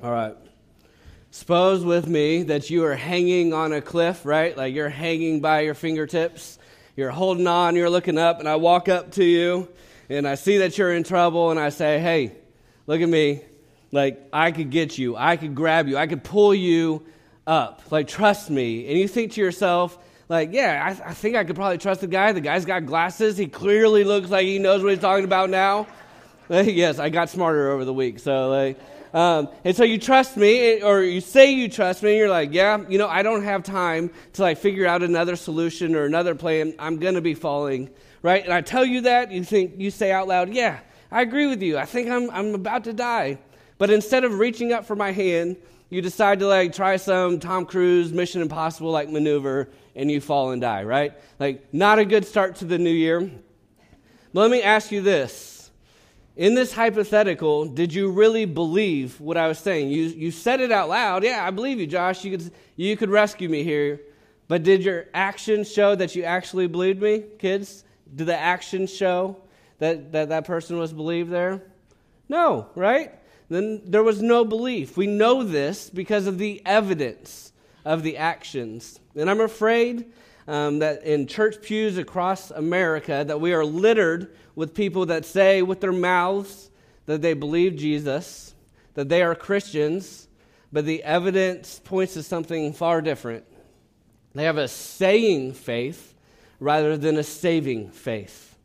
All right. Suppose with me that you are hanging on a cliff, right? Like you're hanging by your fingertips. You're holding on, you're looking up, and I walk up to you, and I see that you're in trouble, and I say, hey, look at me. Like, I could get you. I could grab you. I could pull you up. Like, trust me. And you think to yourself, like, yeah, I think I could probably trust the guy. The guy's got glasses. He clearly looks like he knows what he's talking about now. Yes, I got smarter over the week. So, and so you trust me, or you say you trust me, and you're like, yeah, I don't have time to figure out another solution or another plan. I'm going to be falling, right? And I tell you that, you say out loud, yeah, I agree with you. I think I'm about to die. But instead of reaching up for my hand, you decide to try some Tom Cruise Mission Impossible maneuver, and you fall and die, right? Not a good start to the new year. But let me ask you this. In this hypothetical, did you really believe what I was saying? You said it out loud. Yeah, I believe you, Josh. You could rescue me here. But did your actions show that you actually believed me, kids? Did the actions show that person was believed there? No, right? Then there was no belief. We know this because of the evidence of the actions. And I'm afraid that in church pews across America that we are littered with people that say with their mouths that they believe Jesus, that they are Christians, but the evidence points to something far different. They have a saying faith rather than a saving faith.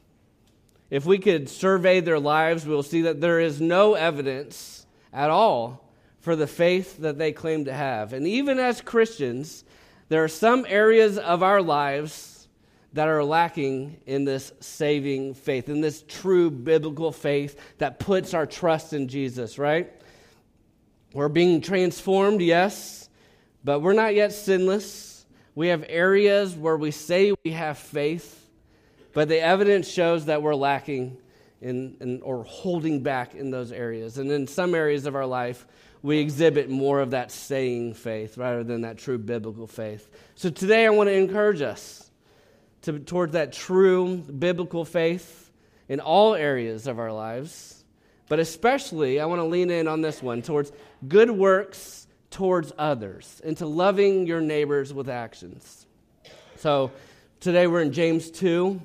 If we could survey their lives, we'll see that there is no evidence at all for the faith that they claim to have. And even as Christians, there are some areas of our lives that are lacking in this saving faith, in this true biblical faith that puts our trust in Jesus, right? We're being transformed, yes, but we're not yet sinless. We have areas where we say we have faith, but the evidence shows that we're lacking or holding back in those areas. And in some areas of our life, we exhibit more of that saying faith rather than that true biblical faith. So today I want to encourage us towards that true biblical faith in all areas of our lives. But especially, I want to lean in on this one, towards good works towards others, and to loving your neighbors with actions. So today we're in James 2,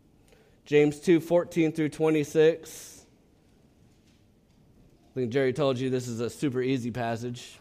14 through 26. I think Jerry told you this is a super easy passage.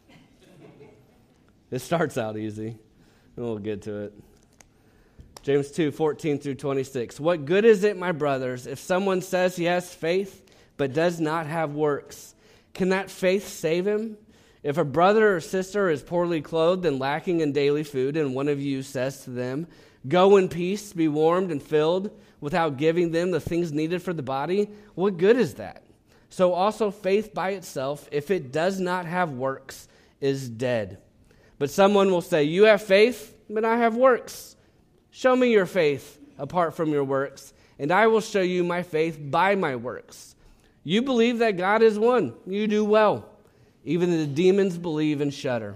It starts out easy, and we'll get to it. James 2, 14 through 26. What good is it, my brothers, if someone says he has faith but does not have works? Can that faith save him? If a brother or sister is poorly clothed and lacking in daily food, and one of you says to them, go in peace, be warmed and filled, without giving them the things needed for the body, what good is that? So also faith by itself, if it does not have works, is dead. But someone will say, you have faith, but I have works. Show me your faith apart from your works, and I will show you my faith by my works. You believe that God is one. You do well. Even the demons believe and shudder.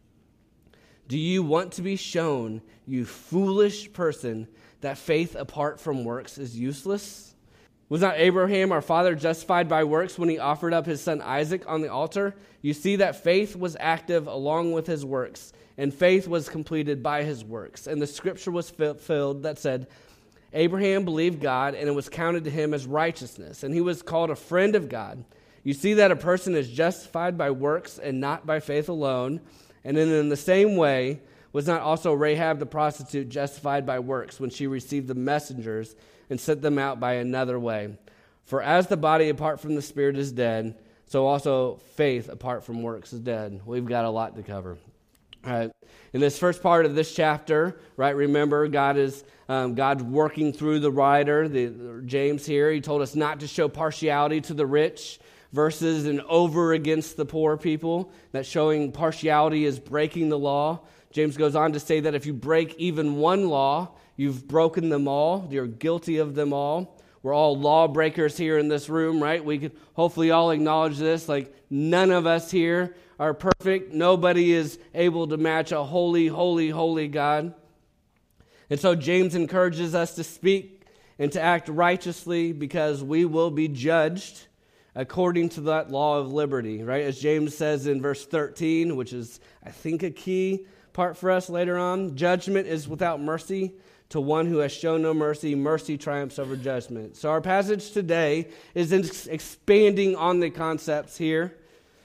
Do you want to be shown, you foolish person, that faith apart from works is useless? Was not Abraham, our father, justified by works when he offered up his son Isaac on the altar? You see that faith was active along with his works, and faith was completed by his works. And the scripture was fulfilled that said, Abraham believed God, and it was counted to him as righteousness, and he was called a friend of God. You see that a person is justified by works and not by faith alone. And then in the same way, was not also Rahab the prostitute justified by works when she received the messengers and sent them out by another way? For as the body apart from the spirit is dead, so also faith apart from works is dead. We've got a lot to cover. All right. In this first part of this chapter, right, remember God's working through the writer, James here. He told us not to show partiality to the rich versus and over against the poor people, that showing partiality is breaking the law. James goes on to say that if you break even one law, you've broken them all. You're guilty of them all. We're all lawbreakers here in this room, right? We could hopefully all acknowledge this. None of us here are perfect. Nobody is able to match a holy, holy, holy God. And so James encourages us to speak and to act righteously because we will be judged according to that law of liberty, right? As James says in verse 13, which is, I think, a key part for us later on, judgment is without mercy. To one who has shown no mercy, mercy triumphs over judgment. So our passage today is expanding on the concepts here.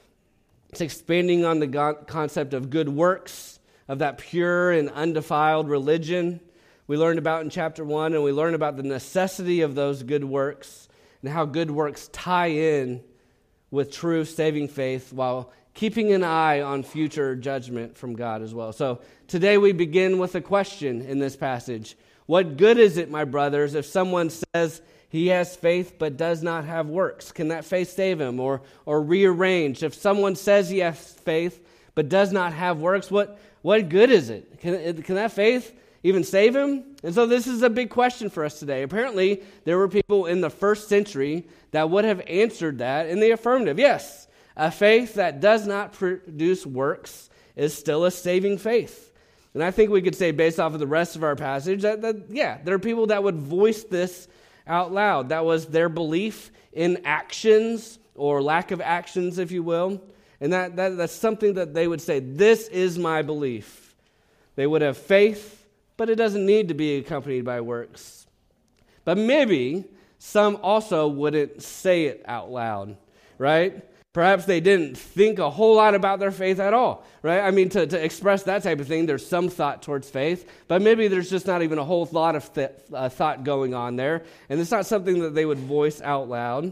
It's expanding on the concept of good works, of that pure and undefiled religion we learned about in chapter 1, and we learned about the necessity of those good works and how good works tie in with true saving faith while keeping an eye on future judgment from God as well. So today we begin with a question in this passage. What good is it, my brothers, if someone says he has faith but does not have works? Can that faith save him or rearrange? If someone says he has faith but does not have works, what good is it? Can that faith even save him? And so this is a big question for us today. Apparently, there were people in the first century that would have answered that in the affirmative. Yes, a faith that does not produce works is still a saving faith. And I think we could say, based off of the rest of our passage, that there are people that would voice this out loud. That was their belief in actions, or lack of actions, if you will. And that's something that they would say, this is my belief. They would have faith, but it doesn't need to be accompanied by works. But maybe some also wouldn't say it out loud, right? Perhaps they didn't think a whole lot about their faith at all, right? I mean, to express that type of thing, there's some thought towards faith, but maybe there's just not even a whole lot of thought going on there, and it's not something that they would voice out loud.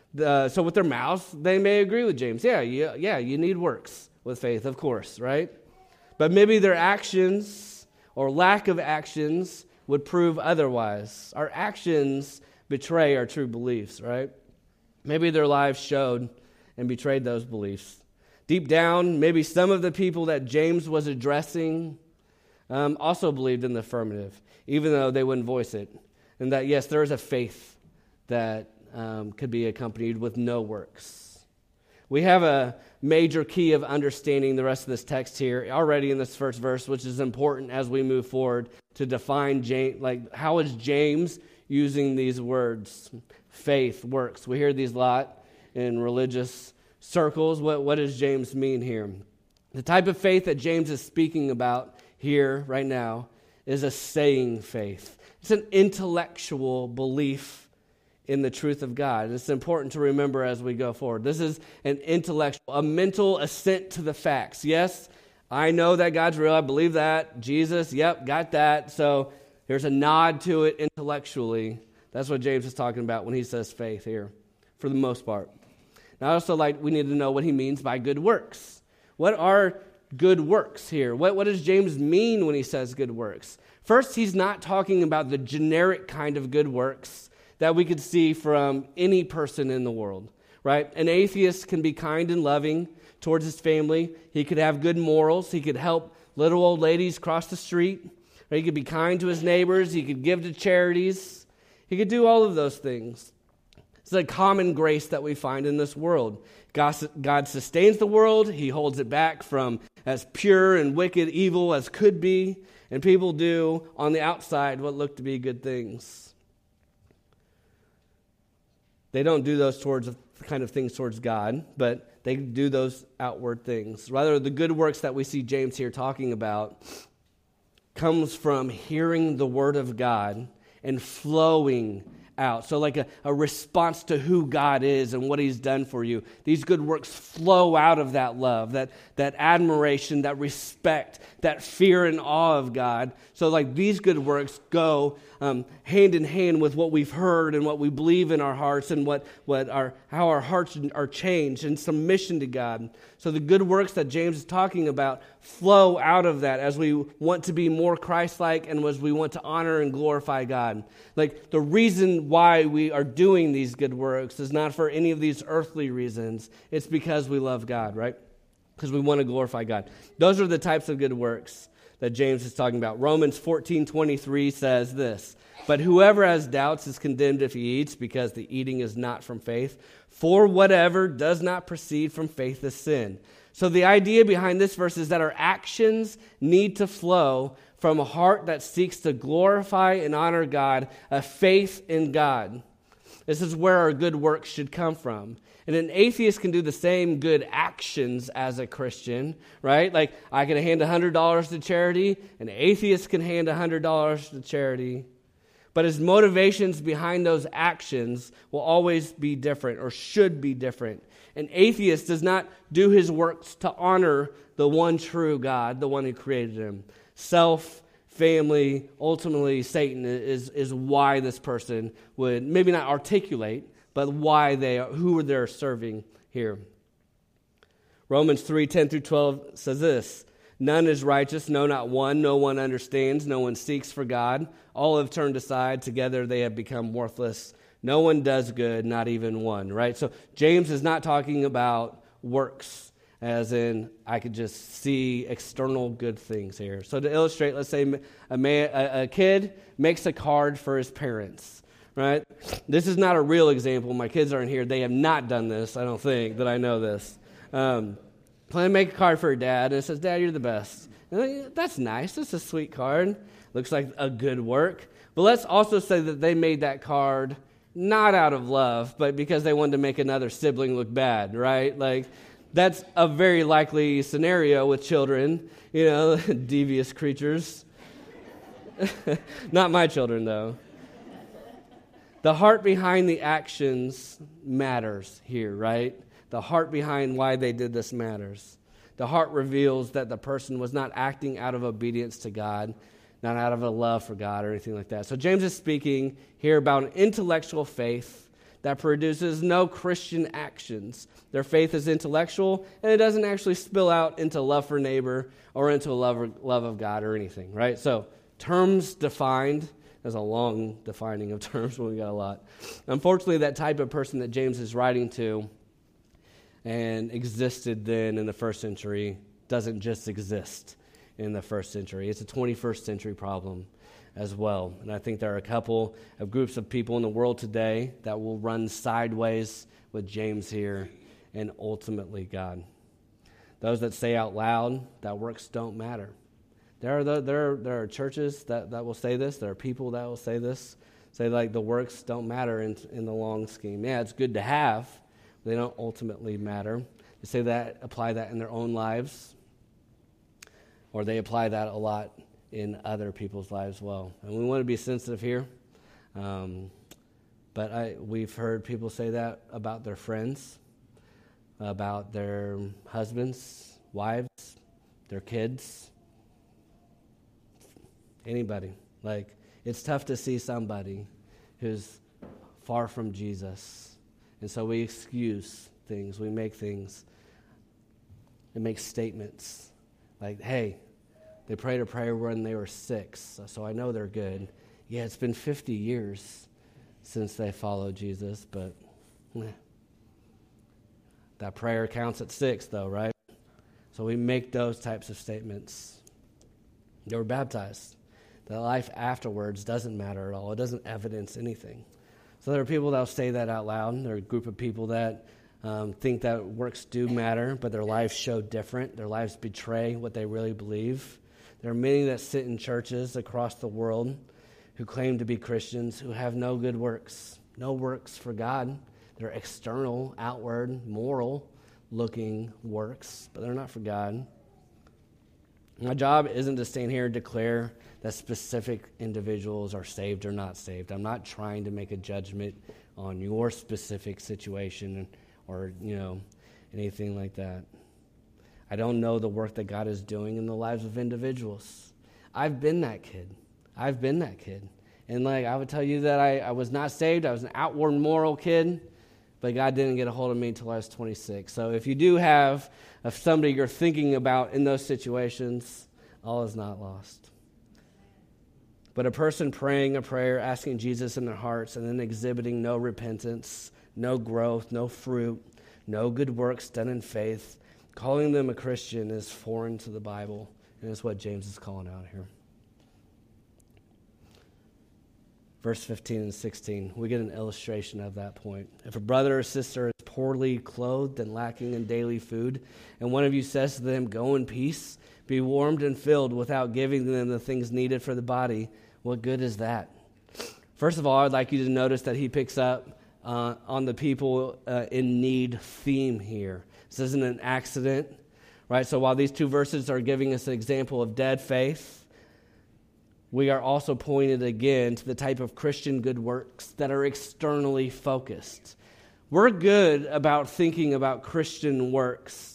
So with their mouths, they may agree with James. Yeah, you need works with faith, of course, right? But maybe their actions or lack of actions would prove otherwise. Our actions betray our true beliefs, right? Maybe their lives showed and betrayed those beliefs. Deep down, maybe some of the people that James was addressing also believed in the affirmative, even though they wouldn't voice it. And that, yes, there is a faith that could be accompanied with no works. We have a major key of understanding the rest of this text here already in this first verse, which is important as we move forward to define James. Like, how is James using these words? Faith, works. We hear these a lot in religious circles. What does James mean here? The type of faith that James is speaking about here right now is a saying faith. It's an intellectual belief in the truth of God. It's important to remember as we go forward. This is an intellectual, a mental assent to the facts. Yes, I know that God's real. I believe that. Jesus, yep, got that. So there's a nod to it intellectually. That's what James is talking about when he says faith here, for the most part. Now, also, we need to know what he means by good works. What are good works here? What does James mean when he says good works? First, he's not talking about the generic kind of good works that we could see from any person in the world, right? An atheist can be kind and loving towards his family. He could have good morals. He could help little old ladies cross the street. Right? He could be kind to his neighbors. He could give to charities. He could do all of those things. It's a common grace that we find in this world. God sustains the world. He holds it back from as pure and wicked evil as could be. And people do on the outside what look to be good things. They don't do those kind of things towards God, but they do those outward things. Rather, the good works that we see James here talking about comes from hearing the word of God and flowing out. So like a response to who God is and what he's done for you. These good works flow out of that love, that admiration, that respect, that fear and awe of God. So like these good works go hand in hand with what we've heard and what we believe in our hearts and how our hearts are changed in submission to God. So the good works that James is talking about flow out of that as we want to be more Christ-like and as we want to honor and glorify God. Like the reason why we are doing these good works is not for any of these earthly reasons. It's because we love God, right? Because we want to glorify God. Those are the types of good works that James is talking about. Romans 14:23 says this, "But whoever has doubts is condemned if he eats, because the eating is not from faith. For whatever does not proceed from faith is sin." So the idea behind this verse is that our actions need to flow from a heart that seeks to glorify and honor God, a faith in God. This is where our good works should come from. And an atheist can do the same good actions as a Christian, right? Like, I can hand $100 to charity, an atheist can hand $100 to charity. But his motivations behind those actions will always be different, or should be different. An atheist does not do his works to honor the one true God, the one who created him. Self, family, ultimately Satan is why this person would maybe not articulate, but why who they're serving here. Romans 3:10-12 says this: "None is righteous, no, not one. No one understands, no one seeks for God. All have turned aside, together they have become worthless. No one does good, not even one," right? So James is not talking about works, as in I could just see external good things here. So to illustrate, let's say a kid makes a card for his parents, right? This is not a real example. My kids aren't here. They have not done this, I don't think, that I know this. Plan to make a card for her dad, and it says, "Dad, you're the best." And that's nice. That's a sweet card. Looks like a good work. But let's also say that they made that card not out of love, but because they wanted to make another sibling look bad, right? Like, that's a very likely scenario with children, devious creatures. Not my children, though. The heart behind the actions matters here, right? The heart behind why they did this matters. The heart reveals that the person was not acting out of obedience to God, not out of a love for God or anything like that. So James is speaking here about an intellectual faith that produces no Christian actions. Their faith is intellectual, and it doesn't actually spill out into love for neighbor or into a love of God or anything, right? So terms defined. There's a long defining of terms when we got a lot. Unfortunately, that type of person that James is writing to and existed then in the first century doesn't just exist in the first century. It's a 21st century problem as well. And I think there are a couple of groups of people in the world today that will run sideways with James here and ultimately God. Those that say out loud that works don't matter. There are churches that will say this. There are people that will say this. Say like the works don't matter in the long scheme. Yeah, it's good to have. But they don't ultimately matter. They say that, apply that in their own lives. Or they apply that a lot in other people's lives as well. And we want to be sensitive here. But we've heard people say that about their friends, about their husbands, wives, their kids, anybody. Like, it's tough to see somebody who's far from Jesus. And so we excuse things. We make things and make statements like, hey, they prayed a prayer when they were 6, so I know they're good. Yeah, it's been 50 years since they followed Jesus, but that prayer counts at 6, though, right? So we make those types of statements. They were baptized. The life afterwards doesn't matter at all. It doesn't evidence anything. So there are people that will say that out loud. There are a group of people that think that works do matter, but their lives show different. Their lives betray what they really believe. There are many that sit in churches across the world who claim to be Christians who have no good works, no works for God. They're external, outward, moral-looking works, but they're not for God. My job isn't to stand here and declare that specific individuals are saved or not saved. I'm not trying to make a judgment on your specific situation or, anything like that. I don't know the work that God is doing in the lives of individuals. I've been that kid. And I would tell you that I was not saved. I was an outward moral kid, but God didn't get a hold of me until I was 26. So if you do have somebody you're thinking about in those situations, all is not lost. But a person praying a prayer, asking Jesus in their hearts, and then exhibiting no repentance, no growth, no fruit, no good works done in faith, calling them a Christian is foreign to the Bible, and it's what James is calling out here. Verse 15 and 16, we get an illustration of that point. If a brother or sister is poorly clothed and lacking in daily food, and one of you says to them, "Go in peace, be warmed and filled," without giving them the things needed for the body, what good is that? First of all, I'd like you to notice that he picks up on the people in need theme here. This isn't an accident, right? So while these two verses are giving us an example of dead faith, we are also pointed again to the type of Christian good works that are externally focused. We're good about thinking about Christian works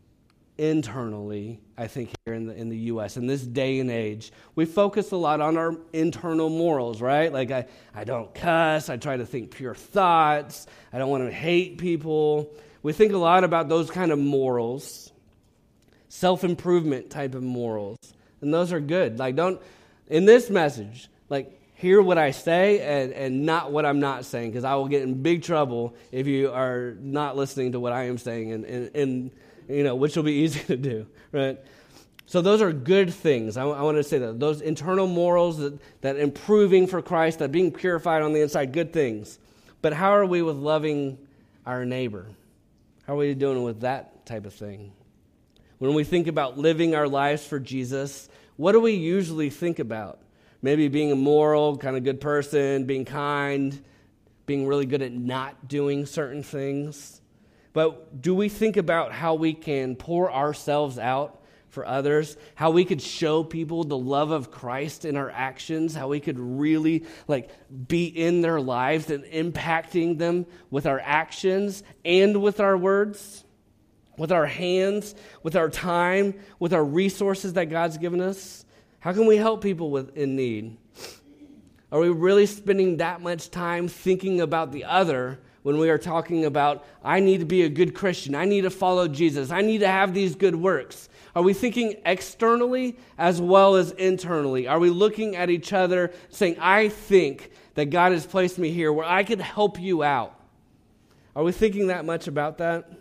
internally, I think, here in the U.S. in this day and age. We focus a lot on our internal morals, right? Like I don't cuss, I try to think pure thoughts, I don't want to hate people. We think a lot about those kind of morals, self-improvement type of morals, and those are good. Like in this message, like hear what I say and not what I'm not saying, because I will get in big trouble if you are not listening to what I am saying and which will be easy to do, right? So those are good things. I want to say that. Those internal morals, that improving for Christ, that being purified on the inside, good things. But how are we with loving our neighbor? How are we doing with that type of thing? When we think about living our lives for Jesus, what do we usually think about? Maybe being a moral, kind of good person, being kind, being really good at not doing certain things. But do we think about how we can pour ourselves out for others, how we could show people the love of Christ in our actions, how we could really be in their lives and impacting them with our actions and with our words, with our hands, with our time, with our resources that God's given us? How can we help people in need? Are we really spending that much time thinking about the other when we are talking about, I need to be a good Christian, I need to follow Jesus, I need to have these good works? Are we thinking externally as well as internally? Are we looking at each other saying, I think that God has placed me here where I could help you out? Are we thinking that much about that?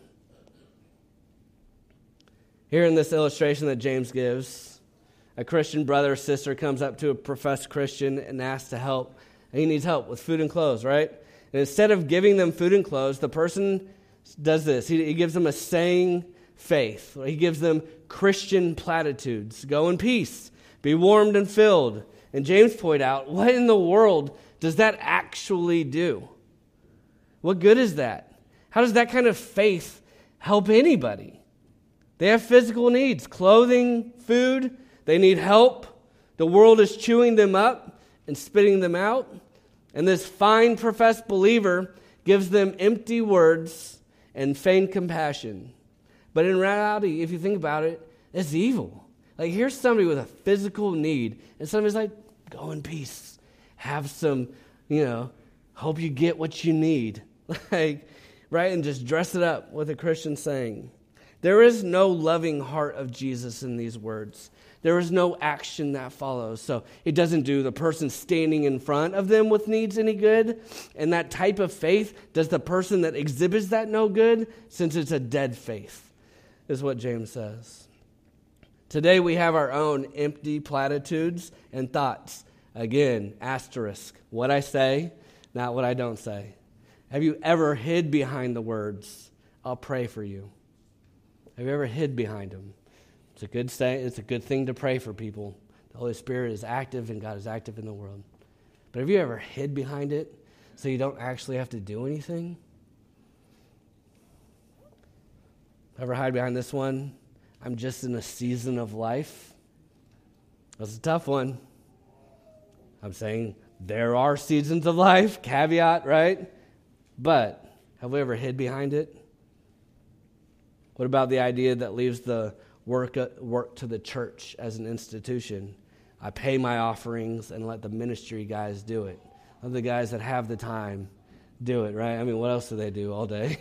Here in this illustration that James gives, a Christian brother or sister comes up to a professed Christian and asks to help. And he needs help with food and clothes, right? And instead of giving them food and clothes, the person does this. He gives them a saying faith. He gives them Christian platitudes. Go in peace. Be warmed and filled. And James pointed out, what in the world does that actually do? What good is that? How does that kind of faith help anybody? They have physical needs, clothing, food. They need help. The world is chewing them up and spitting them out. And this fine professed believer gives them empty words and feigned compassion. But in reality, if you think about it, it's evil. Like, here's somebody with a physical need, and somebody's like, go in peace. Have some, hope you get what you need. Right? And just dress it up with a Christian saying. There is no loving heart of Jesus in these words. There is no action that follows. So it doesn't do the person standing in front of them with needs any good. And that type of faith does the person that exhibits that no good, since it's a dead faith, is what James says. Today we have our own empty platitudes and thoughts. Again, asterisk. What I say, not what I don't say. Have you ever hid behind the words, I'll pray for you? Have you ever hid behind them? It's a good thing to pray for people. The Holy Spirit is active and God is active in the world. But have you ever hid behind it so you don't actually have to do anything? Ever hide behind this one? I'm just in a season of life. That's a tough one. I'm saying there are seasons of life, caveat, right? But have we ever hid behind it? What about the idea that leaves the work to the church as an institution? I pay my offerings and let the ministry guys do it. Let the guys that have the time do it, right? I mean, what else do they do all day?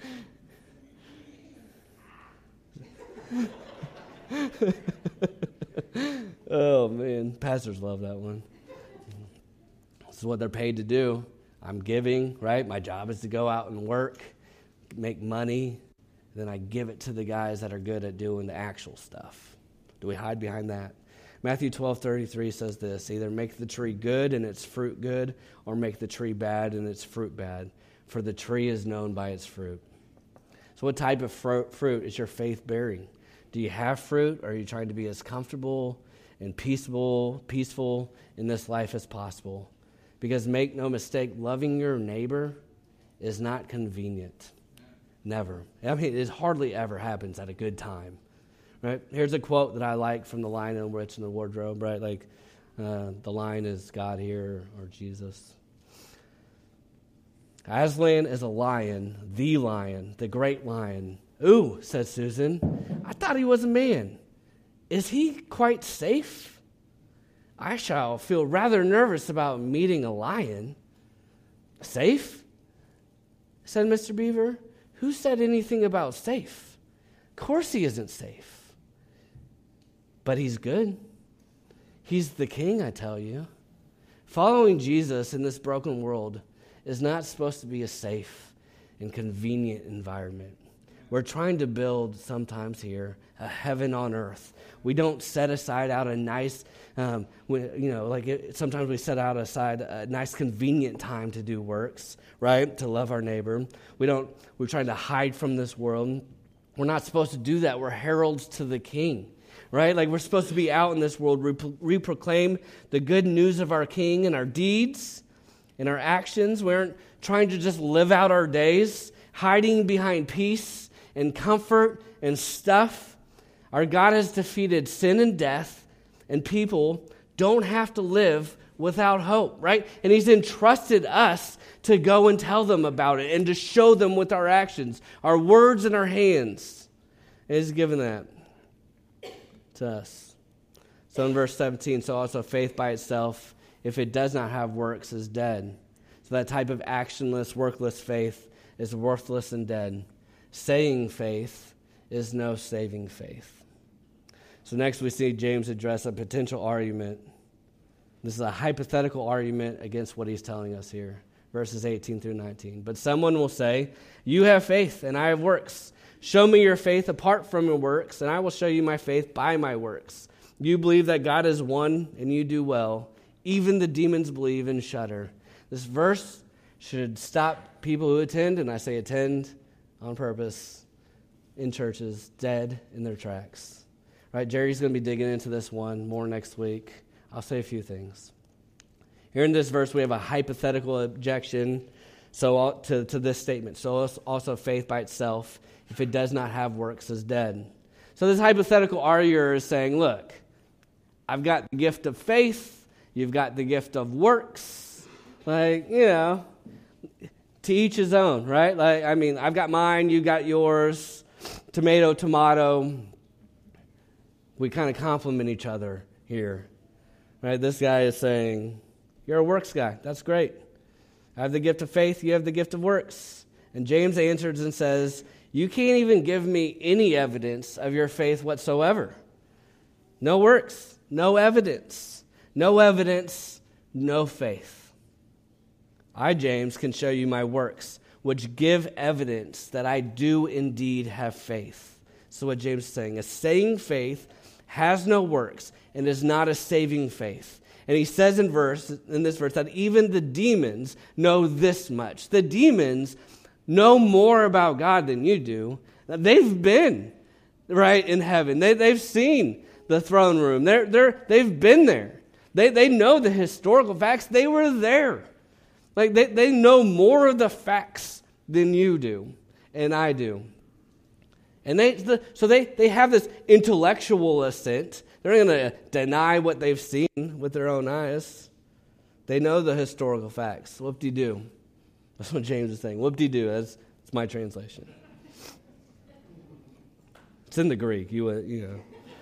Oh, man. Pastors love that one. This is what they're paid to do. I'm giving, right? My job is to go out and work, make money. Then I give it to the guys that are good at doing the actual stuff. Do we hide behind that? Matthew 12:33 says this, either make the tree good and its fruit good, or make the tree bad and its fruit bad, for the tree is known by its fruit. So what type of fruit is your faith bearing? Do you have fruit, or are you trying to be as comfortable and peaceful in this life as possible? Because make no mistake, loving your neighbor is not convenient. Never. I mean, it hardly ever happens at a good time. Right? Here's a quote that I like from The Lion, the Witch, and the Wardrobe, right? Like, the lion is God here or Jesus. Aslan is a lion, the great lion. Ooh, said Susan, I thought he was a man. Is he quite safe? I shall feel rather nervous about meeting a lion. Safe? Said Mr. Beaver. Who said anything about safe? Of course he isn't safe. But he's good. He's the king, I tell you. Following Jesus in this broken world is not supposed to be a safe and convenient environment. We're trying to build sometimes here a heaven on earth. We don't set aside out a nice, sometimes we set out aside a nice convenient time to do works, right? To love our neighbor. We're trying to hide from this world. We're not supposed to do that. We're heralds to the King, right? Like we're supposed to be out in this world, proclaim the good news of our King in our deeds, in our actions. We aren't trying to just live out our days, hiding behind peace and comfort and stuff. Our God has defeated sin and death, and people don't have to live without hope, right? And he's entrusted us to go and tell them about it and to show them with our actions, our words and our hands. And he's given that to us. So in verse 17, so also faith by itself, if it does not have works, is dead. So that type of actionless, workless faith is worthless and dead. Saying faith is no saving faith. So next we see James address a potential argument. This is a hypothetical argument against what he's telling us here. Verses 18 through 19. But someone will say, you have faith and I have works. Show me your faith apart from your works, and I will show you my faith by my works. You believe that God is one, and you do well. Even the demons believe and shudder. This verse should stop people who attend, and I say attend on purpose, in churches, dead in their tracks. Right? Jerry's going to be digging into this one more next week. I'll say a few things. Here in this verse, we have a hypothetical objection to this statement. So also faith by itself, if it does not have works, is dead. So this hypothetical arguer is saying, look, I've got the gift of faith, you've got the gift of works. To each his own, right? I've got mine, you got yours. Tomato, tomato. We kind of complement each other here. Right? This guy is saying, you're a works guy. That's great. I have the gift of faith. You have the gift of works. And James answers and says, you can't even give me any evidence of your faith whatsoever. No works, no evidence. No evidence, no faith. I, James, can show you my works, which give evidence that I do indeed have faith. So what James is saying, a saving faith has no works and is not a saving faith. And he says in this verse that even the demons know this much. The demons know more about God than you do. They've been right in heaven. They've seen the throne room. They've been there. They know the historical facts. They were there. They know more of the facts than you do and I do. And they have this intellectual assent. They're not going to deny what they've seen with their own eyes. They know the historical facts. Whoop-de-doo. That's what James is saying. Whoop-de-doo. That's my translation. It's in the Greek. You know.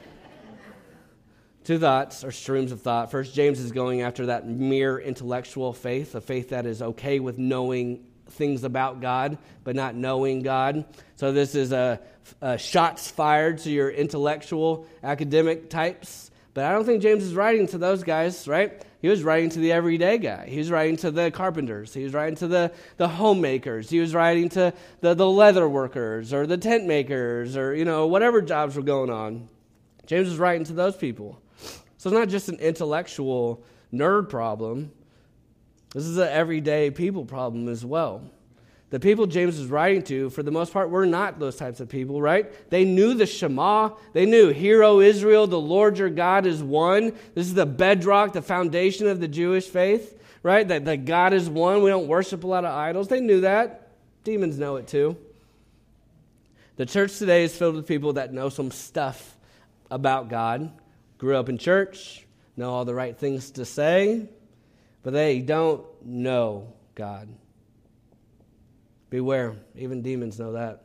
Two thoughts or streams of thought. First, James is going after that mere intellectual faith, a faith that is okay with knowing things about God, but not knowing God. So this is a shots fired to your intellectual, academic types. But I don't think James is writing to those guys, right? He was writing to the everyday guy. He was writing to the carpenters. He was writing to the homemakers. He was writing to the leather workers or the tent makers or, whatever jobs were going on. James was writing to those people. So it's not just an intellectual nerd problem. This is an everyday people problem as well. The people James was writing to, for the most part, were not those types of people, right? They knew the Shema. They knew, Hear, O Israel, the Lord your God is one. This is the bedrock, the foundation of the Jewish faith, right? That God is one. We don't worship a lot of idols. They knew that. demons know it too. The church today is filled with people that know some stuff about God, grew up in church, know all the right things to say, but they don't know God. Beware, even demons know that.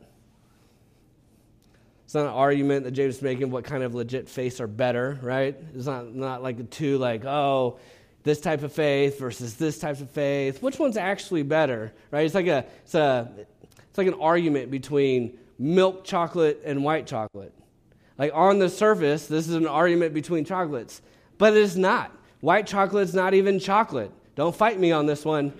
It's not an argument that James is making what kind of legit faiths are better, right? It's not like the two, like, oh, this type of faith versus this type of faith. Which one's actually better, right? It's like an argument between milk chocolate and white chocolate. Like on the surface, this is an argument between chocolates, but it's not. White chocolate's not even chocolate. Don't fight me on this one.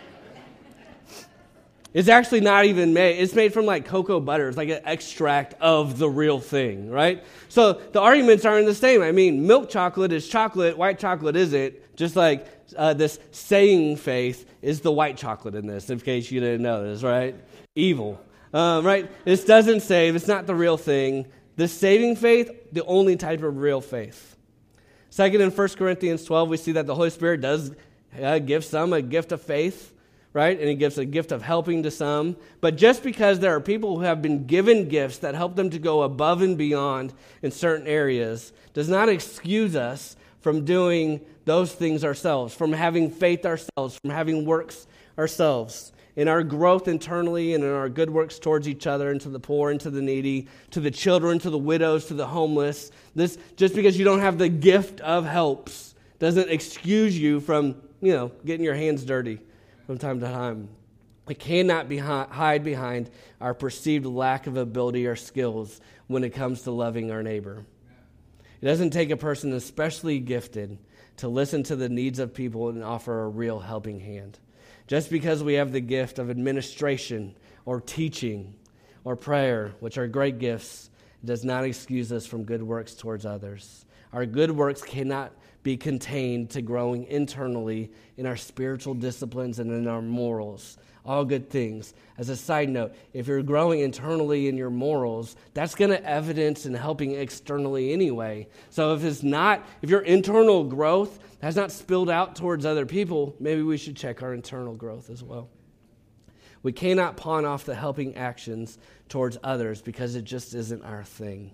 It's actually not even made. It's made from like cocoa butter. It's like an extract of the real thing, right? So the arguments aren't the same. I mean, milk chocolate is chocolate. White chocolate isn't. Just like this saying faith is the white chocolate in this, in case you didn't know this, right? Evil, right? This doesn't save. It's not the real thing. The saving faith, the only type of real faith. Second, in 1 Corinthians 12, we see that the Holy Spirit does give some a gift of faith, right? And he gives a gift of helping to some. But just because there are people who have been given gifts that help them to go above and beyond in certain areas does not excuse us from doing those things ourselves, from having faith ourselves, from having works ourselves. In our growth internally and in our good works towards each other and to the poor and to the needy, to the children, to the widows, to the homeless. This, just because you don't have the gift of helps doesn't excuse you from, getting your hands dirty from time to time. We cannot hide behind our perceived lack of ability or skills when it comes to loving our neighbor. It doesn't take a person especially gifted to listen to the needs of people and offer a real helping hand. Just because we have the gift of administration or teaching or prayer, which are great gifts, does not excuse us from good works towards others. Our good works cannot be contained to growing internally in our spiritual disciplines and in our morals. All good things. As a side note, if you're growing internally in your morals, that's going to evidence in helping externally anyway. So if your internal growth has not spilled out towards other people, maybe we should check our internal growth as well. We cannot pawn off the helping actions towards others because it just isn't our thing.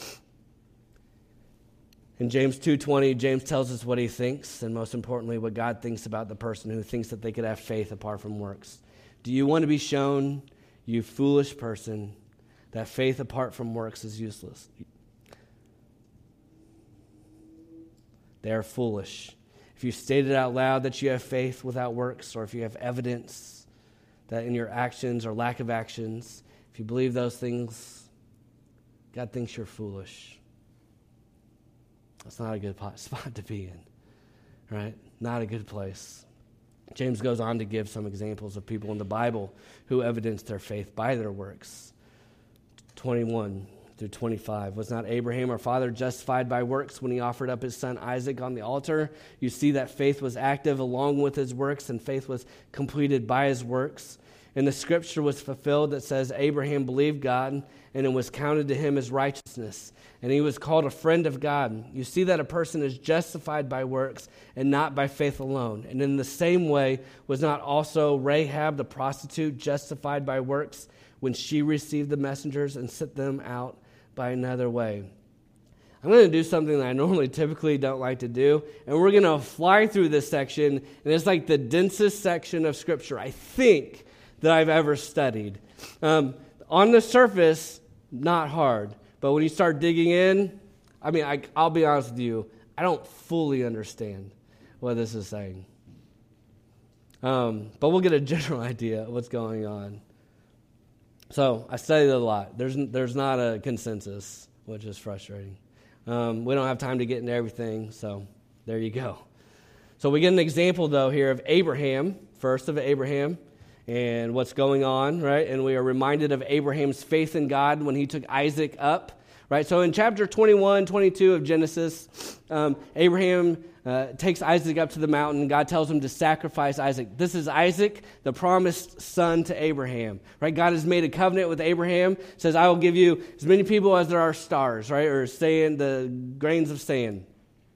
In James 2:20, James tells us what he thinks, and most importantly, what God thinks about the person who thinks that they could have faith apart from works. Do you want to be shown, you foolish person, that faith apart from works is useless? They are foolish. If you stated out loud that you have faith without works, or if you have evidence that in your actions or lack of actions, if you believe those things, God thinks you're foolish. That's not a good spot to be in, right? Not a good place. James goes on to give some examples of people in the Bible who evidenced their faith by their works. 21 through 25. Was not Abraham, our father, justified by works when he offered up his son Isaac on the altar? You see that faith was active along with his works, and faith was completed by his works. And the scripture was fulfilled that says, Abraham believed God, and it was counted to him as righteousness. And he was called a friend of God. You see that a person is justified by works and not by faith alone. And in the same way, was not also Rahab the prostitute justified by works when she received the messengers and sent them out by another way? I'm going to do something that I normally typically don't like to do, and we're going to fly through this section, and it's like the densest section of Scripture, I think, that I've ever studied. On the surface, not hard. But when you start digging in, I'll be honest with you, I don't fully understand what this is saying. But we'll get a general idea of what's going on. So I studied it a lot. There's not a consensus, which is frustrating. We don't have time to get into everything, so there you go. So we get an example, though, here of Abraham, first of Abraham, and what's going on, right? And we are reminded of Abraham's faith in God when he took Isaac up, right? So in chapter 21, 22 of Genesis, Abraham takes Isaac up to the mountain. God tells him to sacrifice Isaac. This is Isaac, the promised son to Abraham, right? God has made a covenant with Abraham, says, I will give you as many people as there are stars, right? Or sand, the grains of sand.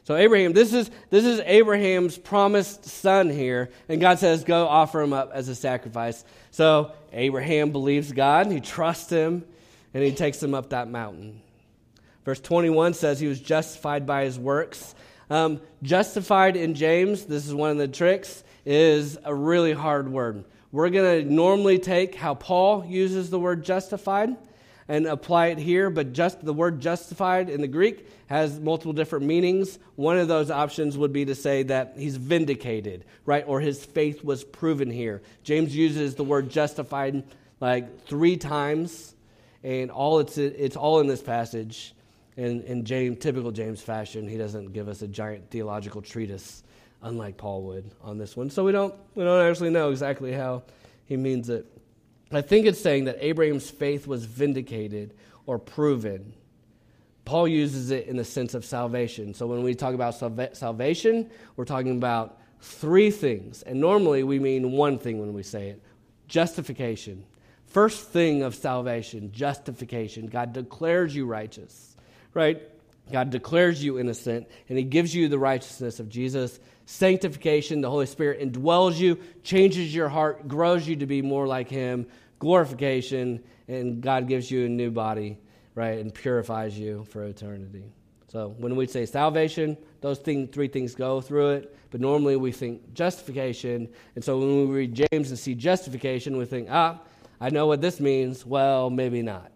So Abraham, this is Abraham's promised son here, and God says, go offer him up as a sacrifice. So Abraham believes God, he trusts him, and he takes him up that mountain. Verse 21 says he was justified by his works. Justified in James, this is one of the tricks, is a really hard word. We're going to normally take how Paul uses the word justified and apply it here, but just the word justified in the Greek has multiple different meanings. One of those options would be to say that he's vindicated, right? Or his faith was proven here. James uses the word justified like 3 times, and it's all in this passage. In typical James fashion, he doesn't give us a giant theological treatise, unlike Paul would on this one. So we don't actually know exactly how he means it. I think it's saying that Abraham's faith was vindicated or proven. Paul uses it in the sense of salvation. So when we talk about salvation, we're talking about 3 things. And normally we mean one thing when we say it. Justification. First thing of salvation, justification. God declares you righteous, right? God declares you innocent, and he gives you the righteousness of Jesus. Sanctification, the Holy Spirit indwells you, changes your heart, grows you to be more like him. Glorification, and God gives you a new body, right, and purifies you for eternity. So when we say salvation, those 3 things go through it, but normally we think justification, and so when we read James and see justification, we think, I know what this means. Well, maybe not.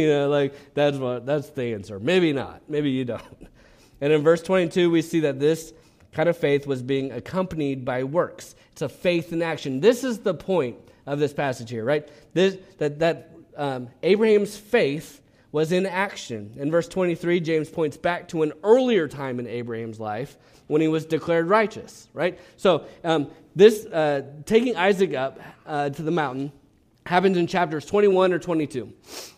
That's the answer. Maybe not. Maybe you don't. And in verse 22, we see that this kind of faith was being accompanied by works. It's a faith in action. This is the point of this passage here, right? Abraham's faith was in action. In verse 23, James points back to an earlier time in Abraham's life when he was declared righteous, right? So this taking Isaac up to the mountain happens in chapters 21 or 22.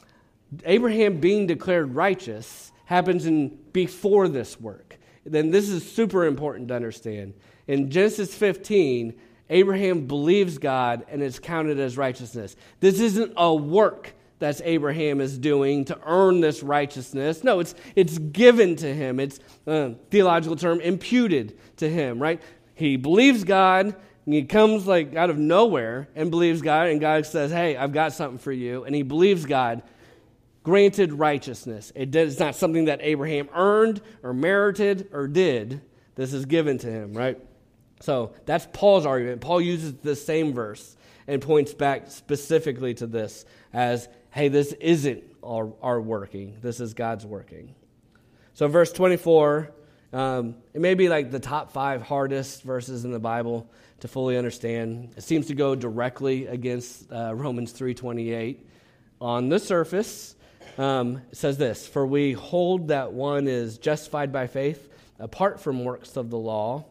Abraham being declared righteous happens before this work. Then this is super important to understand. In Genesis 15, Abraham believes God and it's counted as righteousness. This isn't a work that Abraham is doing to earn this righteousness. No, it's given to him. It's a theological term, imputed to him, right? He believes God. He comes like out of nowhere and believes God, and God says, hey, I've got something for you. And he believes God, granted righteousness. It's not something that Abraham earned or merited or did. This is given to him, right? So that's Paul's argument. Paul uses the same verse and points back specifically to this as, hey, this isn't our working. This is God's working. So verse 24, it may be like the top 5 hardest verses in the Bible to fully understand. It seems to go directly against Romans 3:28. On the surface, it says this, for we hold that one is justified by faith apart from works of the law.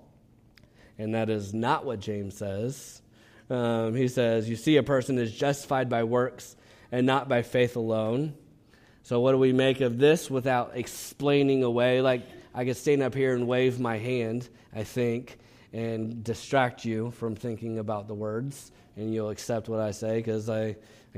And that is not what James says. He says, you see a person is justified by works and not by faith alone. So what do we make of this without explaining away? Like, I could stand up here and wave my hand, I think, and distract you from thinking about the words, and you'll accept what I say because I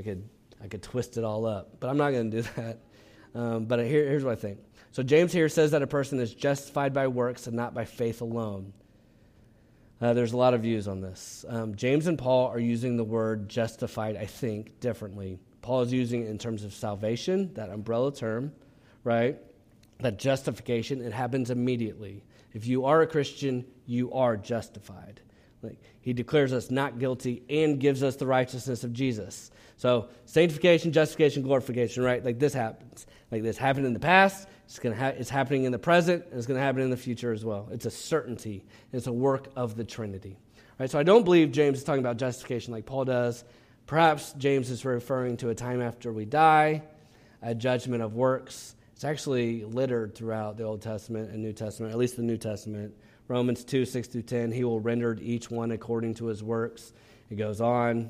could twist it all up. But I'm not going to do that. But here's what I think. So James here says that a person is justified by works and not by faith alone. There's a lot of views on this. James and Paul are using the word justified, I think, differently. Paul is using it in terms of salvation, that umbrella term, right? That justification, it happens immediately. If you are a Christian, you are justified. Like, he declares us not guilty and gives us the righteousness of Jesus. So sanctification, justification, glorification, right? Like this happens. Like this happened in the past, it's happening in the present, and it's going to happen in the future as well. It's a certainty. It's a work of the Trinity. Right? So I don't believe James is talking about justification like Paul does. Perhaps James is referring to a time after we die, a judgment of works. It's actually littered throughout the Old Testament and New Testament, at least the New Testament. Romans 2, 6 through 10, he will render each one according to his works. It goes on.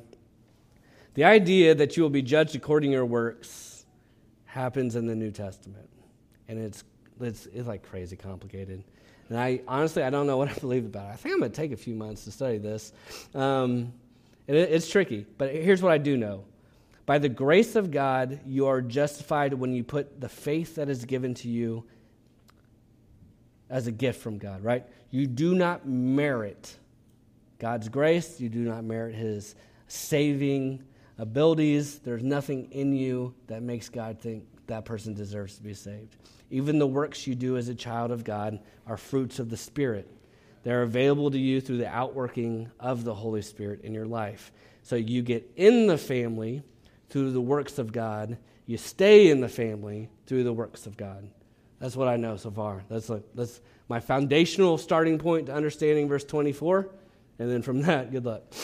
The idea that you will be judged according to your works happens in the New Testament. And it's like crazy complicated. And I don't know what I believe about it. I think I'm going to take a few months to study this. And it's tricky, but here's what I do know. By the grace of God, you are justified when you put the faith that is given to you as a gift from God, right? You do not merit God's grace. You do not merit his saving abilities. There's nothing in you that makes God think that person deserves to be saved. Even the works you do as a child of God are fruits of the Spirit. They're available to you through the outworking of the Holy Spirit in your life. So you get in the family through the works of God. You stay in the family through the works of God. That's what I know so far. That's my foundational starting point to understanding verse 24. And then from that, good luck.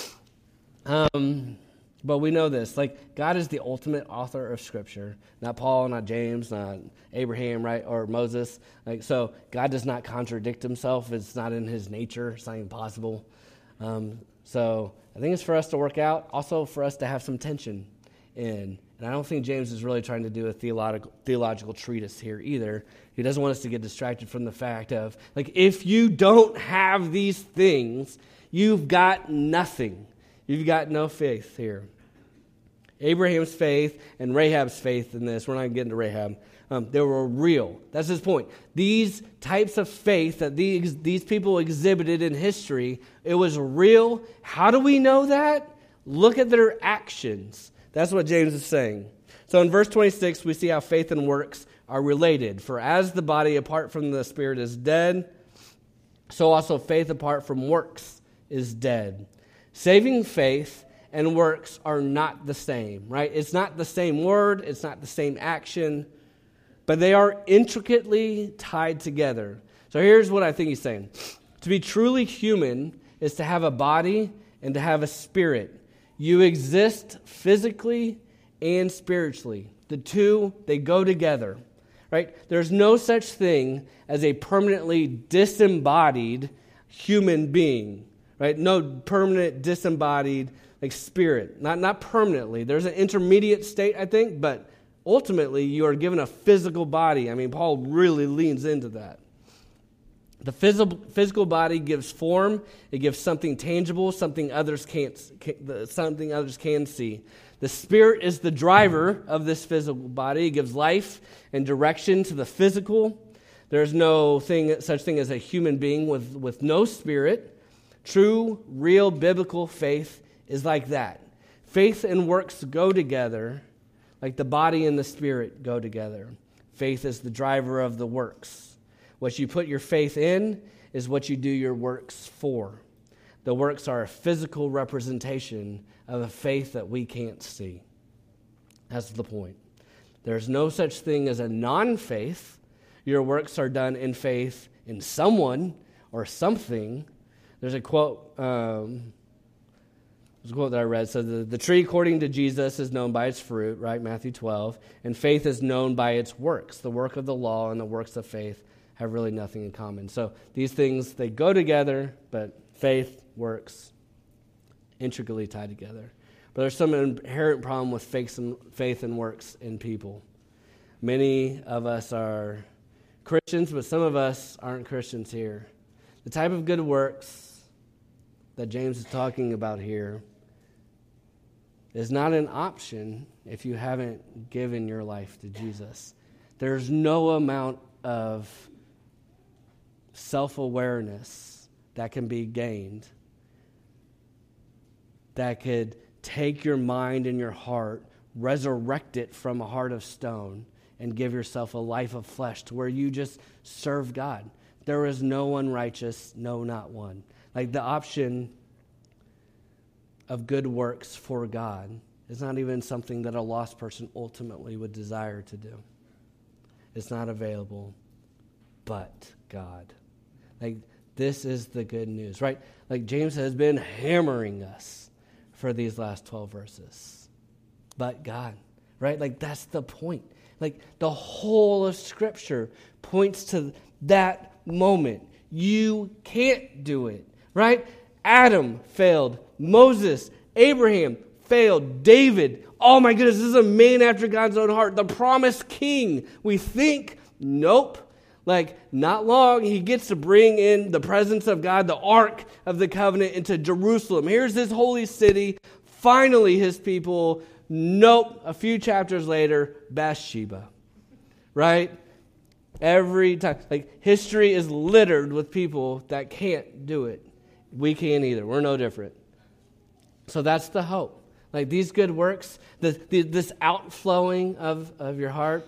But we know this, like God is the ultimate author of Scripture, not Paul, not James, not Abraham, right, or Moses. Like so, God does not contradict himself. It's not in his nature. It's not even possible. So I think it's for us to work out, also for us to have some tension in. And I don't think James is really trying to do a theological treatise here either. He doesn't want us to get distracted from the fact of, like, if you don't have these things, you've got nothing. You've got no faith here. Abraham's faith and Rahab's faith in this, we're not getting to Rahab, they were real. That's his point. These types of faith that these people exhibited in history, it was real. How do we know that? Look at their actions. That's what James is saying. So in verse 26, we see how faith and works are related. For as the body apart from the Spirit is dead, so also faith apart from works is dead. Saving faith and works are not the same, right? It's not the same word. It's not the same action. But they are intricately tied together. So here's what I think he's saying. To be truly human is to have a body and to have a spirit. You exist physically and spiritually. The two, they go together, right? There's no such thing as a permanently disembodied human being. Right? No permanent disembodied like spirit. Not permanently. There's an intermediate state, I think, but ultimately you are given a physical body. I mean, Paul really leans into that. The physical body gives form. It gives something tangible, something others can see. The spirit is the driver of this physical body. It gives life and direction to the physical. There's no such thing as a human being with no spirit. True, real biblical faith is like that. Faith and works go together like the body and the spirit go together. Faith is the driver of the works. What you put your faith in is what you do your works for. The works are a physical representation of a faith that we can't see. That's the point. There's no such thing as a non-faith. Your works are done in faith in someone or something. There's a quote that I read. So the tree, according to Jesus, is known by its fruit, right? Matthew 12. And faith is known by its works. The work of the law and the works of faith have really nothing in common. So these things, they go together, but faith, works, intricately tied together. But there's some inherent problem with faith and works in people. Many of us are Christians, but some of us aren't Christians here. The type of good works that James is talking about here is not an option if you haven't given your life to Jesus. There's no amount of self-awareness that can be gained that could take your mind and your heart, resurrect it from a heart of stone, and give yourself a life of flesh to where you just serve God. There is no one righteous, no, not one. Like the option of good works for God is not even something that a lost person ultimately would desire to do. It's not available, but God. Like this is the good news, right? Like James has been hammering us for these last 12 verses. But God, right? Like that's the point. Like the whole of Scripture points to that moment. You can't do it, right? Adam failed. Moses, Abraham failed. David, oh my goodness, this is a man after God's own heart. The promised king. We think, nope. Like, not long, he gets to bring in the presence of God, the Ark of the Covenant, into Jerusalem. Here's this holy city. Finally, his people. Nope. A few chapters later, Bathsheba. Right? Every time. Like, history is littered with people that can't do it. We can't either. We're no different. So that's the hope. Like, these good works, this outflowing of your heart,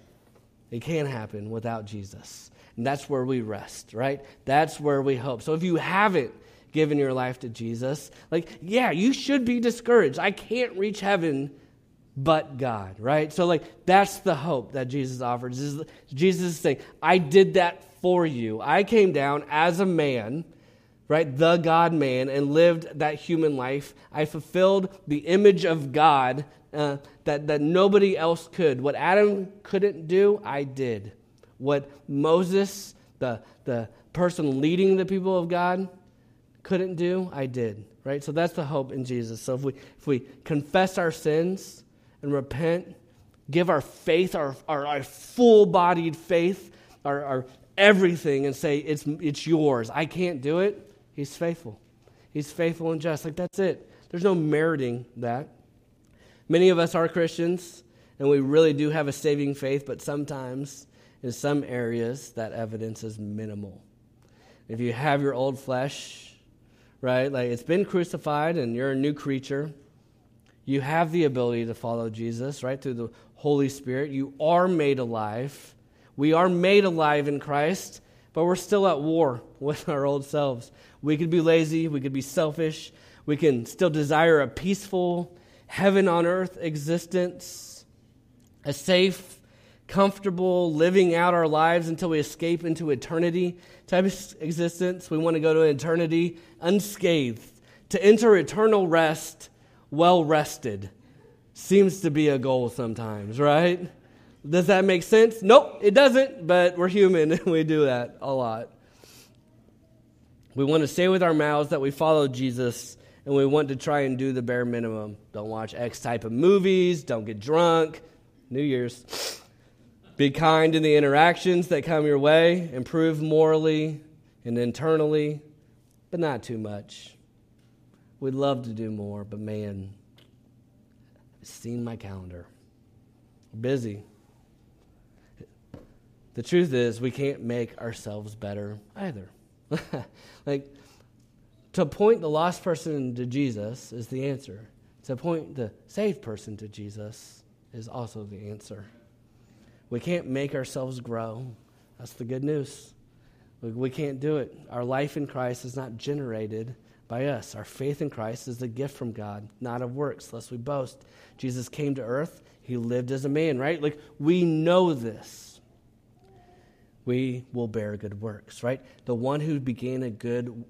it can't happen without Jesus. And that's where we rest, right? That's where we hope. So if you haven't given your life to Jesus, like, yeah, you should be discouraged. I can't reach heaven but God, right? So, like, that's the hope that Jesus offers. Jesus is saying, I did that for you. I came down as a man, right, the God-man, and lived that human life. I fulfilled the image of God that nobody else could. What Adam couldn't do, I did. What Moses, the person leading the people of God, couldn't do, I did, right? So that's the hope in Jesus. So if we confess our sins and repent, give our faith, our full-bodied faith, our everything, and say, it's yours. I can't do it. He's faithful. He's faithful and just. Like, that's it. There's no meriting that. Many of us are Christians, and we really do have a saving faith, but sometimes in some areas that evidence is minimal. If you have your old flesh, right, like it's been crucified and you're a new creature, you have the ability to follow Jesus, right, through the Holy Spirit. You are made alive. We are made alive in Christ, but we're still at war with our old selves. We could be lazy. We could be selfish. We can still desire a peaceful, heaven on earth existence, a safe, comfortable, living out our lives until we escape into eternity type of existence. We want to go to eternity unscathed, to enter eternal rest well rested. Seems to be a goal sometimes, right? Does that make sense? Nope, it doesn't, but we're human and we do that a lot. We want to say with our mouths that we follow Jesus, and we want to try and do the bare minimum. Don't watch X type of movies, don't get drunk, New Year's. Be kind in the interactions that come your way, improve morally and internally, but not too much. We'd love to do more, but man, I've seen my calendar. Busy. The truth is, we can't make ourselves better either. Like, to point the lost person to Jesus is the answer. To point the saved person to Jesus is also the answer. We can't make ourselves grow. That's the good news. We can't do it. Our life in Christ is not generated by us. Our faith in Christ is a gift from God, not of works, lest we boast. Jesus came to earth. He lived as a man, right? Like, we know this. We will bear good works, right? The one who began a good,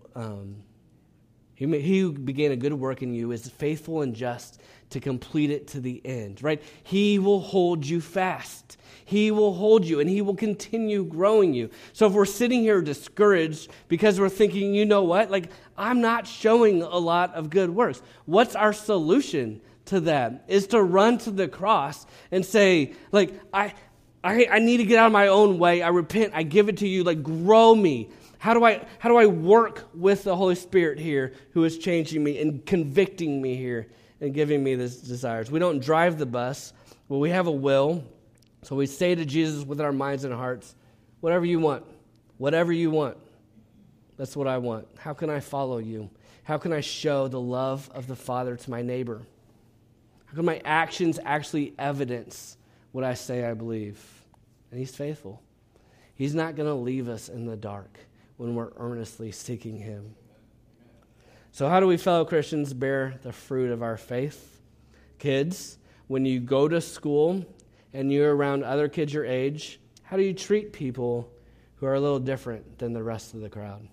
he who began a good work in you is faithful and just to complete it to the end, right? He will hold you fast. He will hold you, and he will continue growing you. So if we're sitting here discouraged because we're thinking, you know what? Like, I'm not showing a lot of good works. What's our solution to that? Is to run to the cross and say, like, I need to get out of my own way. I repent. I give it to you. Like, grow me. How do I work with the Holy Spirit here, who is changing me and convicting me here and giving me these desires? We don't drive the bus. Well, we have a will. So we say to Jesus with our minds and hearts, whatever you want, whatever you want. That's what I want. How can I follow you? How can I show the love of the Father to my neighbor? How can my actions actually evidence what I say I believe? And he's faithful. He's not going to leave us in the dark when we're earnestly seeking him. So how do we fellow Christians bear the fruit of our faith? Kids, when you go to school and you're around other kids your age, how do you treat people who are a little different than the rest of the crowd?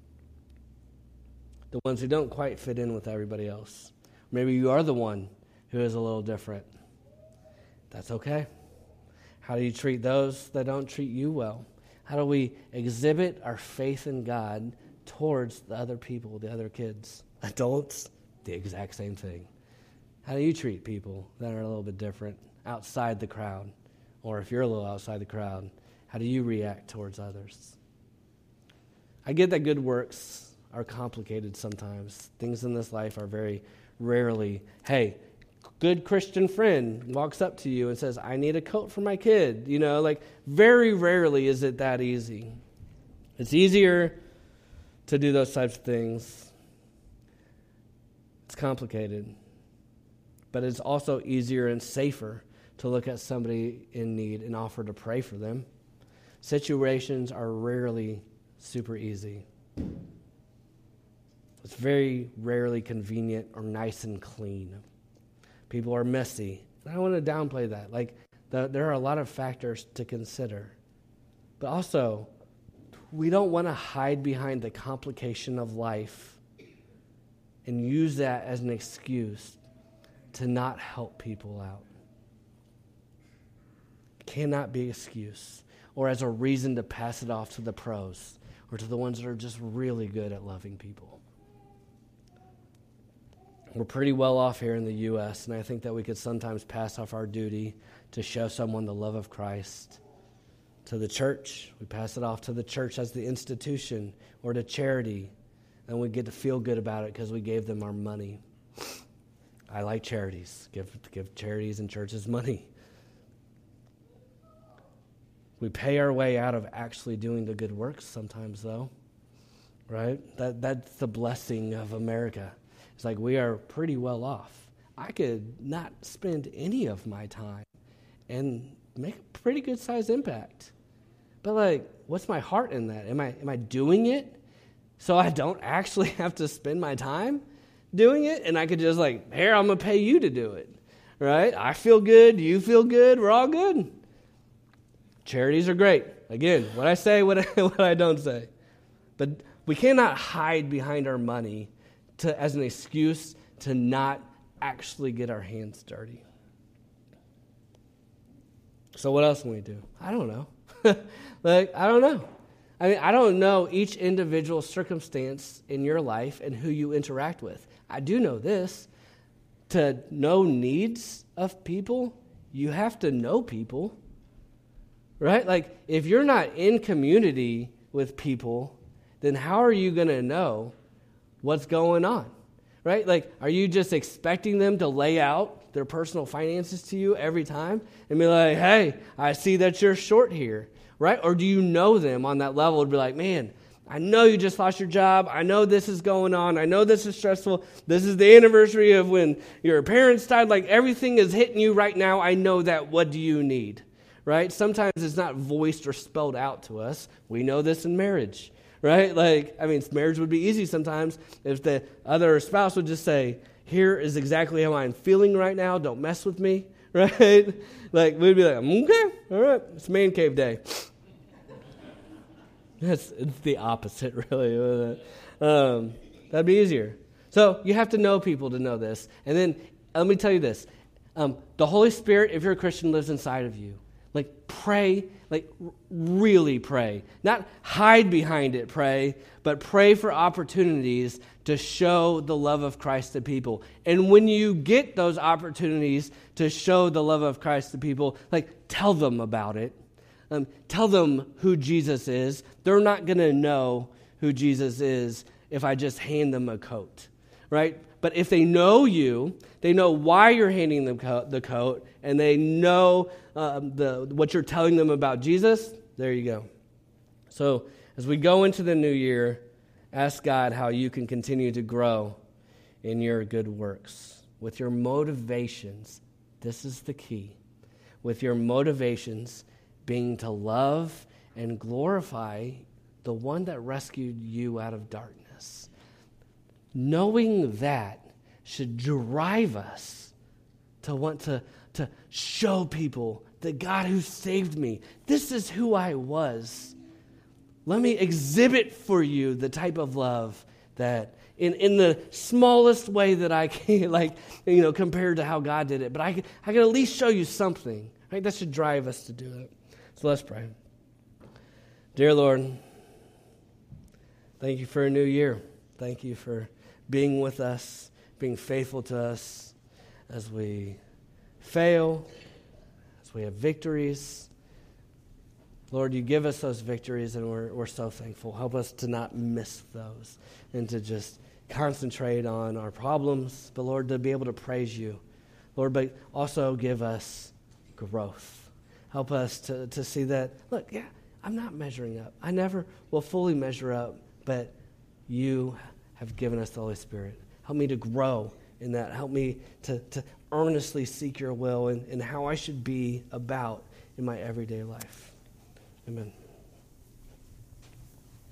The ones who don't quite fit in with everybody else. Maybe you are the one who is a little different. That's okay. How do you treat those that don't treat you well? How do we exhibit our faith in God towards the other people, the other kids? Adults, the exact same thing. How do you treat people that are a little bit different outside the crowd? Or if you're a little outside the crowd, how do you react towards others? I get that good works are complicated sometimes. Things in this life are very rarely, hey, good Christian friend walks up to you and says, I need a coat for my kid. Like very rarely is it that easy. It's easier to do those types of things. It's complicated. But it's also easier and safer to look at somebody in need and offer to pray for them. Situations are rarely super easy. It's very rarely convenient or nice and clean. People are messy. I don't want to downplay that. There are a lot of factors to consider. But also, we don't want to hide behind the complication of life and use that as an excuse to not help people out. It cannot be an excuse or as a reason to pass it off to the pros or to the ones that are just really good at loving people. We're pretty well off here in the U.S., and I think that we could sometimes pass off our duty to show someone the love of Christ to the church. We pass it off to the church as the institution or to charity, and we get to feel good about it because we gave them our money. I like charities. Give charities and churches money. We pay our way out of actually doing the good works sometimes, though, right? That's the blessing of America. It's like we are pretty well off. I could not spend any of my time and make a pretty good sized impact. But what's my heart in that? Am I doing it so I don't actually have to spend my time doing it? And I could just here, I'm going to pay you to do it, right? I feel good. You feel good. We're all good. Charities are great. Again, what I say, what I don't say. But we cannot hide behind our money as an excuse to not actually get our hands dirty. So what else can we do? I don't know. I don't know. I don't know each individual circumstance in your life and who you interact with. I do know this. To know needs of people, you have to know people. Right? If you're not in community with people, then how are you going to know what's going on? Right? Are you just expecting them to lay out their personal finances to you every time and be like, hey, I see that you're short here, right? Or do you know them on that level and be like, man, I know you just lost your job. I know this is going on. I know this is stressful. This is the anniversary of when your parents died. Everything is hitting you right now. I know that. What do you need? Right? Sometimes it's not voiced or spelled out to us. We know this in marriage. Right? Marriage would be easy sometimes if the other spouse would just say, here is exactly how I'm feeling right now. Don't mess with me. Right? We'd be like, okay, all right, it's man cave day. It's the opposite, really. That'd be easier. So you have to know people to know this. And then let me tell you this. The Holy Spirit, if you're a Christian, lives inside of you. Pray, really pray. Not hide behind it, pray, but pray for opportunities to show the love of Christ to people. And when you get those opportunities to show the love of Christ to people, tell them about it. Tell them who Jesus is. They're not going to know who Jesus is if I just hand them a coat, right? But if they know you, they know why you're handing them the coat, and they know what you're telling them about Jesus, there you go. So as we go into the new year, ask God how you can continue to grow in your good works. With your motivations, this is the key. With your motivations being to love and glorify the one that rescued you out of darkness. Knowing that should drive us to want to show people the God who saved me. This is who I was. Let me exhibit for you the type of love that in the smallest way that I can, compared to how God did it. But I can at least show you something. Right? That should drive us to do it. So let's pray. Dear Lord, thank you for a new year. Thank you for being with us, being faithful to us as we fail, as we have victories. Lord, you give us those victories, and we're so thankful. Help us to not miss those and to just concentrate on our problems, but Lord, to be able to praise you. Lord, but also give us growth. Help us to see that, look, yeah, I'm not measuring up. I never will fully measure up, but you have given us the Holy Spirit. Help me to grow in that. Help me to earnestly seek your will and how I should be about in my everyday life. Amen.